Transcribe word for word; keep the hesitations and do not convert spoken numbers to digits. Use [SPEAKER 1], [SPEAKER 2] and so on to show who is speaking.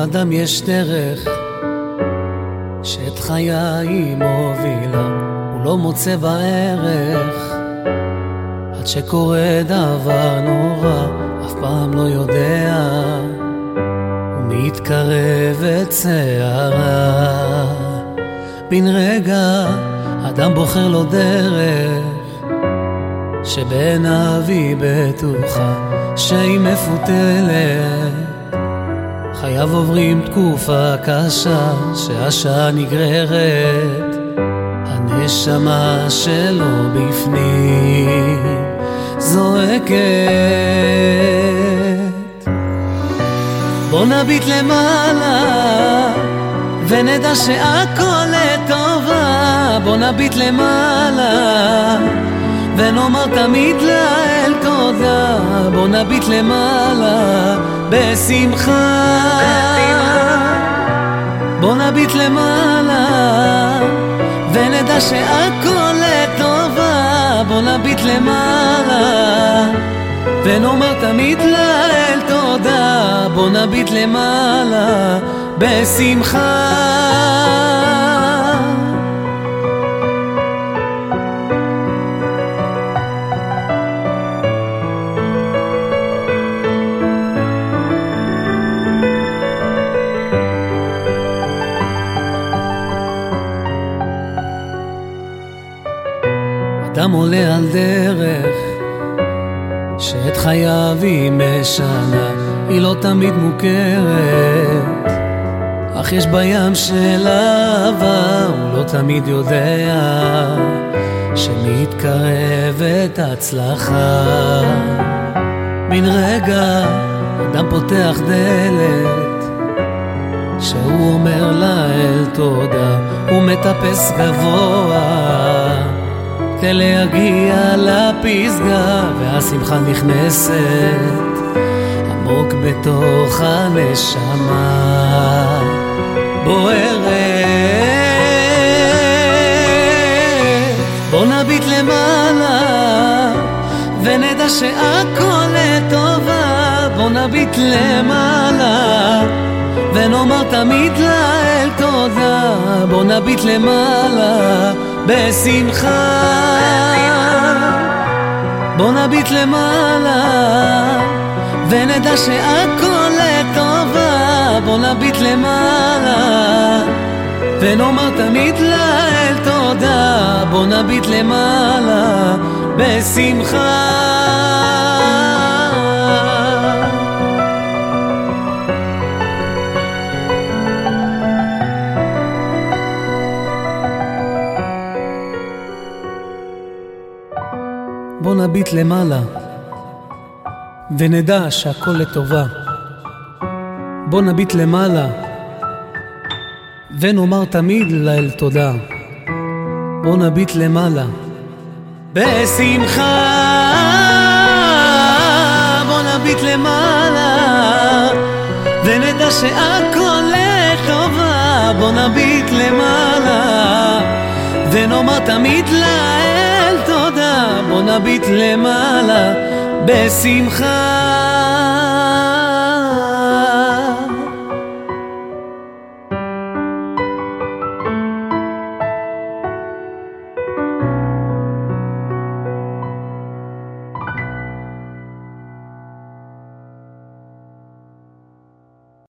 [SPEAKER 1] אדם יש דרך שאת חיי מובילה, הוא לא מוצא בערך עד שקורה דבר נורא, אף פעם לא יודע, הוא מתקרב את שערה. בן רגע אדם בוחר לו דרך שבעיניו היא בטוחה שהיא מפותלת, חייו עוברים תקופה קשה שהשעה נגררת, הנשמה שלו בפנים זועקת. בוא נביט למעלה ונדע שהכל לטובה, בוא נביט למעלה ונאמר תמיד לאל תודה, בוא נביט למעלה בשמחה, בוא נביט למעלה ונדע שהכל לטובה, בוא נביט למעלה ונאמר תמיד לאל תודה, בוא נביט למעלה בשמחה. אדם עולה על דרך שאת חייו היא משנה, היא לא תמיד מוכרת, אך יש בים של אהבה, הוא לא תמיד יודע שמתקרבת הצלחה. בן רגע אדם פותח דלת שהוא אומר לאל תודה, הוא מטפס גבוה כדי להגיע לפסגה, והשמחה נכנסת עמוק בתוך הנשמה בוערת. בוא נביט למעלה ונדע שהכל לטובה, בוא נביט למעלה ונאמר תמיד לאל תודה, בוא נביט למעלה בשמחה, בוא נביט למעלה ונדע שהכל לטובה, בוא נביט למעלה ונאמר תמיד לאל תודה, בוא נביט למעלה בשמחה. בוא נביט למעלה ונדע שהכל לטובה, בוא נביט למעלה ונאמר תמיד לאל תודה, בוא נביט למעלה בשמחה, בוא נביט למעלה ונדע שהכל לטובה, בוא נביט למעלה ונאמר תמיד לאל תודה, בוא נביט למעלה בשמחה.